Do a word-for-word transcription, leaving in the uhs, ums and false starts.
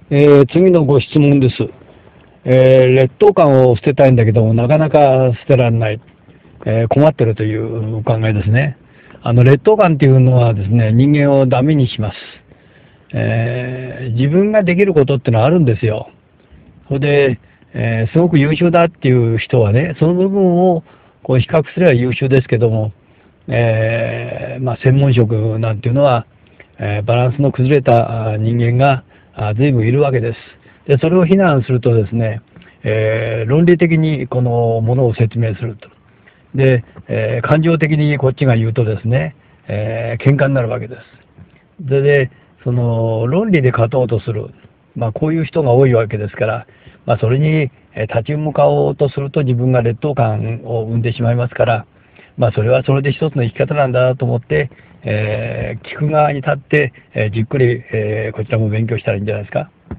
えー次のご質問です。えー劣等感を捨てたいんだけども、なかなか捨てられない、えー困ってるというお考えですね。あの、劣等感っていうのはですね、人間をダメにします。えー自分ができることってのはあるんですよ。それで、えーすごく優秀だっていう人はね、その部分をこう比較すれば優秀ですけども、えーまあ、専門職なんていうのは、えーバランスの崩れたあ人間があ随分いるわけです。で、それを非難するとですね、えー論理的にこのものを説明すると。で、えー感情的にこっちが言うとですね、えー喧嘩になるわけです。それで、その論理で勝とうとする、まあ、こういう人が多いわけですから、まあ、それにえー立ち向かおうとすると自分が劣等感を生んでしまいますから、まあ、それはそれで一つの生き方なんだと思って、えー聞く側に立って、えーじっくり、えーこちらも勉強したらいいんじゃないですか。